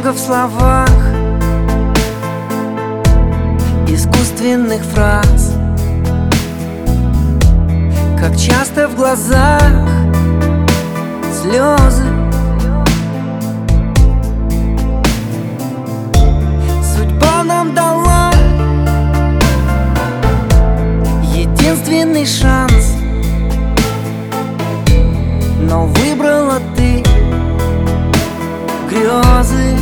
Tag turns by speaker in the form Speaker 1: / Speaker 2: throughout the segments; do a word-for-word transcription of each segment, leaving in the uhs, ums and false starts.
Speaker 1: много в словах искусственных фраз, как часто в глазах слезы. Судьба нам дала единственный шанс, но выбрала ты грезы.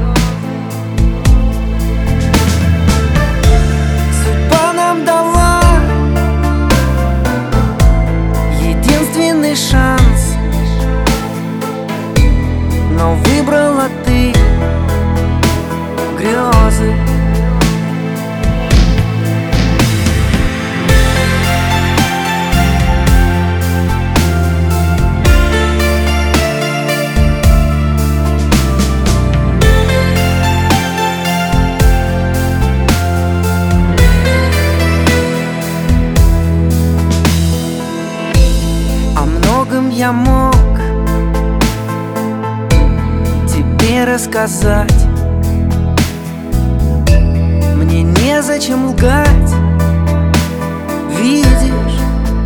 Speaker 1: Судьба нам дала единственный шанс, но выбрала ты грезы. Я мог тебе рассказать, мне незачем лгать, видишь?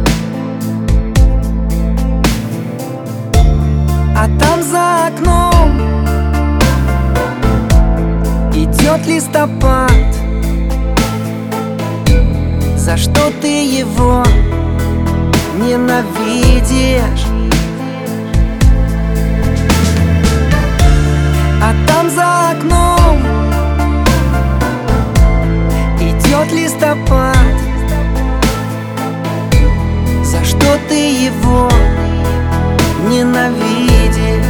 Speaker 1: А там за окном идет листопад. За что ты его ненавидишь? А там за окном идет листопад. За что ты его ненавидишь?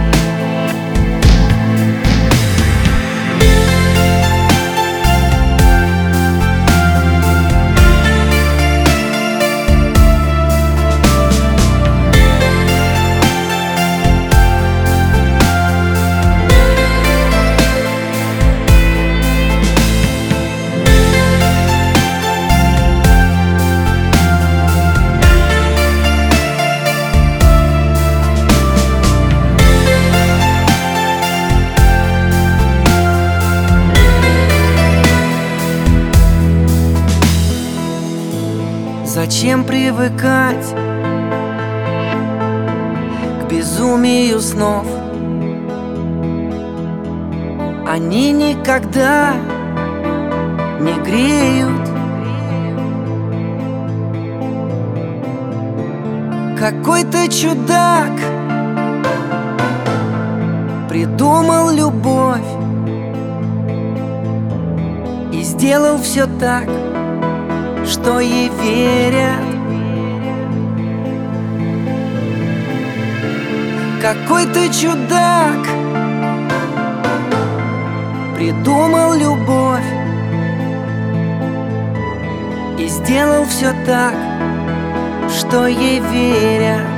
Speaker 1: Зачем привыкать к безумию снов? Они никогда не греют. Какой-то чудак придумал любовь и сделал все так, что ей верят. Какой-то чудак придумал любовь и сделал все так, что ей верят.